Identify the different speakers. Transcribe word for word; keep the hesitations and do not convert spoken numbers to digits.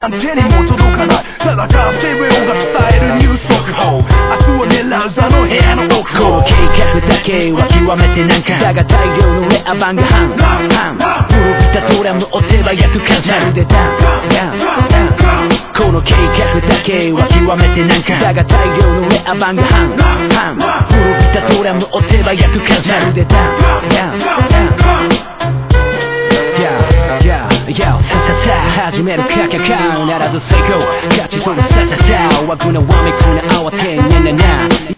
Speaker 1: 手にも届かないただカステレオが伝えるニュース速報明日を狙う座の部屋の奥
Speaker 2: この計画だけは極めて難関だが大量のレア版がハンハン古びたドラムを手早く感じまるでダンダンダンこの計画だけは極めて難関だが大量のレア版がハンハン古びたドラムを手早く感じまるでダンダンダンいやさささ始めるかかかならず成功勝ちそうなさささ枠のわめくな慌てねなな